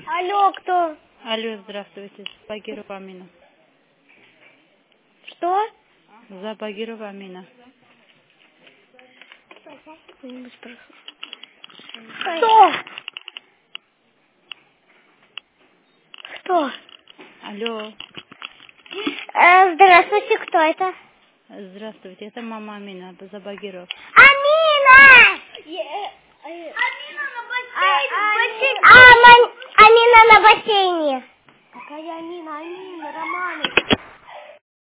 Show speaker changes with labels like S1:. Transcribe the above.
S1: Алло, кто?
S2: Алло, здравствуйте. Забагирова Амина.
S1: Что?
S2: Забагирова Амина.
S1: Кто? Кто?
S2: Алло.
S1: Здравствуйте, кто это?
S2: Здравствуйте, это мама Амина, это Забагиров.
S1: Амина! Амина на бассейне. Какая Амина? Амина, Романы.